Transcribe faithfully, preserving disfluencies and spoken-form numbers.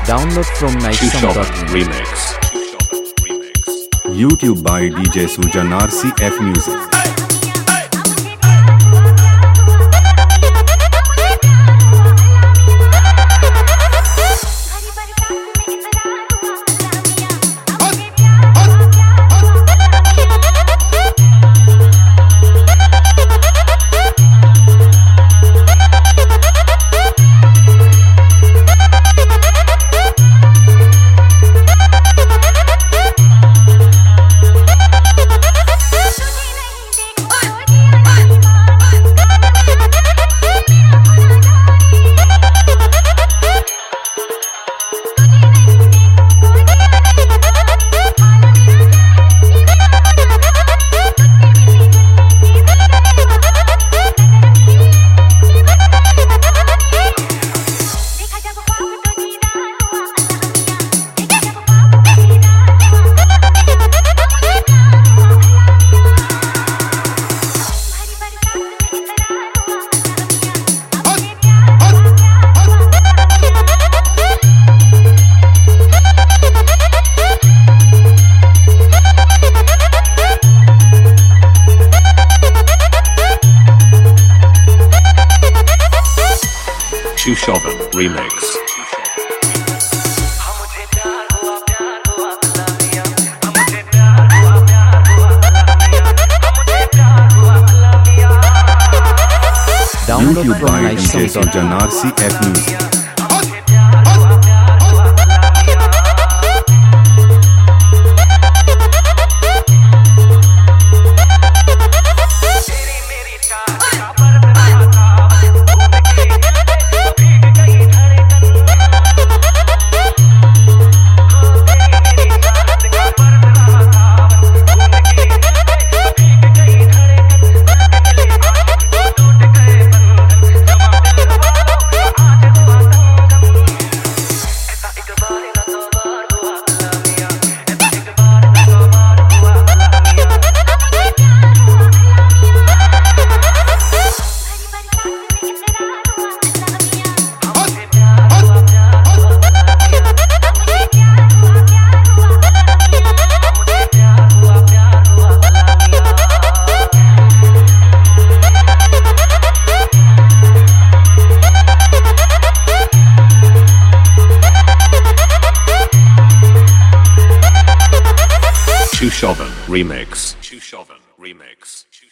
Download from Nisham dot in. Remix. YouTube by D J Sujan R C F Music. Shushovan Remix. Download YouTube from by D J Nisham dot Sujan in. R C F Music. Shushovan Remix. Shushovan Remix.